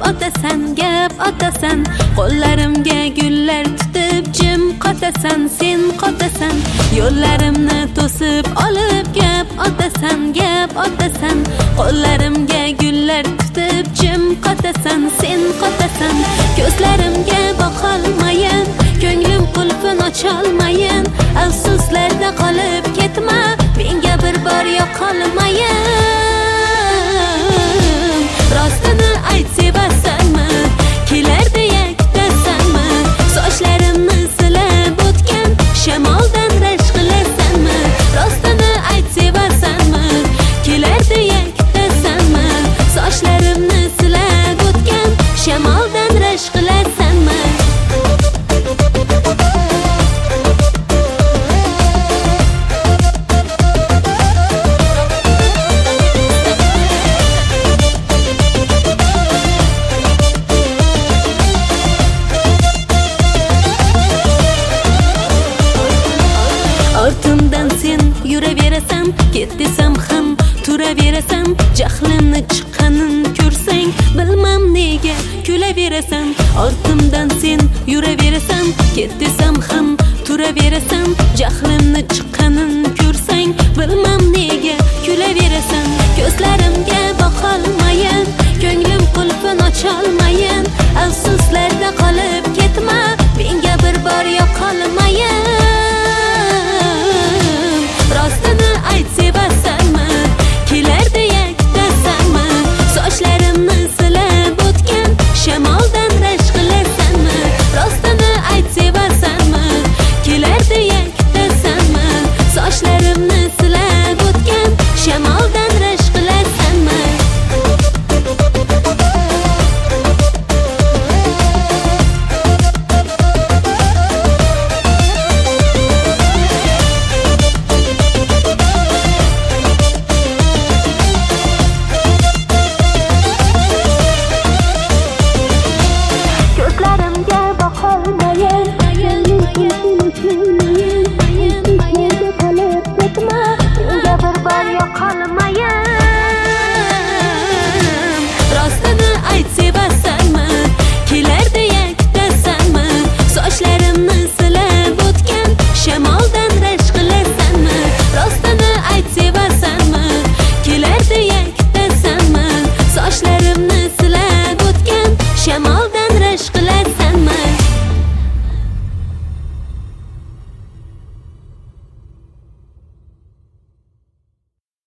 otasan, gap otasan, qo'llarimga gullar tutib jim qotasan, sen qotasan, yo'llarimni to'sib olib gap otasan, qo'llarimga gullar tutib jim qotasan, sen qotasan, ko'zlarimga boqolmayin, ko'nglim qulfin ocholmayin, afsuslarda qolib ketma, menga bir bor yoqolmayin. Rostini ayt, sevasanmi, kelar deya kutasanmi, sochlarimni silab o'tgan shamoldan rashk qilasanmi? Rostini ayt, sevasanmi, kelar deya kutasanmi, sochlarimni silab o'tgan shamoldan rashk qilasanmi? Ortimdan sen yuraverasan, ket desam ham turaverasan, jahlimni chiqqanin ko'rsang, bilmam nega kulaverasan. Ortimdan sen yuraverasan, ket desam ham turaverasan, jahlimni chiqqanin ko'rsang, bilmam nega kulaverasan. Ko'zlarimga boqolmayin,